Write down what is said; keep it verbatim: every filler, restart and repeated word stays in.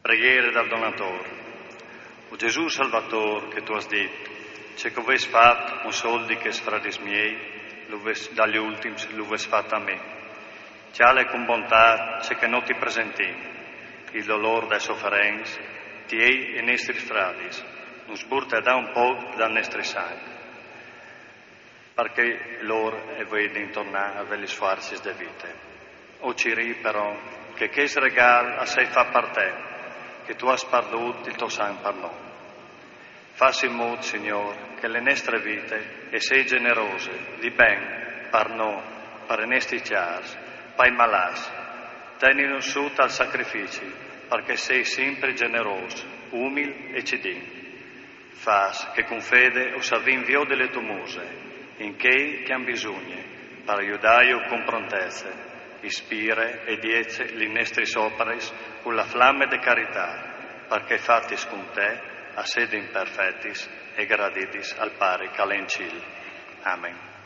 Preghiere dal Donatore. O Gesù Salvatore, che tu has detto, c'è che ves fatto un soldi che sfradis miei, dagli ultimi lo ves fatto a me. Ciale con bontà c'è che non ti presentiamo, il dolore delle sofferenze, tiei e nostri fradis, non sburta da un po' dal nostro sangue, perché loro è vedi tornare a veli sforzi di vita. O ciri però, che che regalo a sei fa per te, che tu hai perduto il tuo sangue per noi. Fassi in modo, Signore, che le nostre vite e sei generose, di ben, per noi, per i nostri cari, per i malati. Tenilo su al sacrificio, perché sei sempre generoso, umile e cidino. Fas che con fede o savin vio delle tue muse, in che che han bisogno, per aiutare con prontezza, ispire e diece le nostre opere con la flamme de carità, perché fattis con te, a sede imperfettis e graditis al pari che all'encil. Amen.